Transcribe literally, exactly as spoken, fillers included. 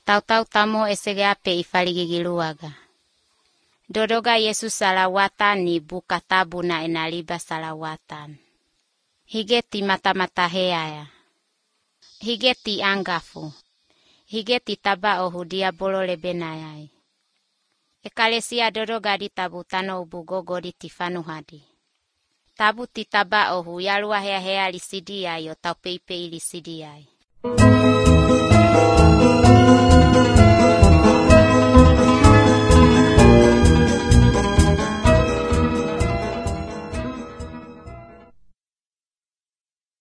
Tau-tau tamo esege ape ifaligigiluaga. Dodoga Yesus salawatan ni buka tabu na enaliba salawatan. Higeti mata-mata heaya. Higeti anggafu. Higeti taba ohu diabolo lebenayai. Ekalesia dodoga di tabu tano ubugogo di tifanu hadi. Tabu ti taba ohu yalua hea hea lisidiai o tau peipei lisidiai.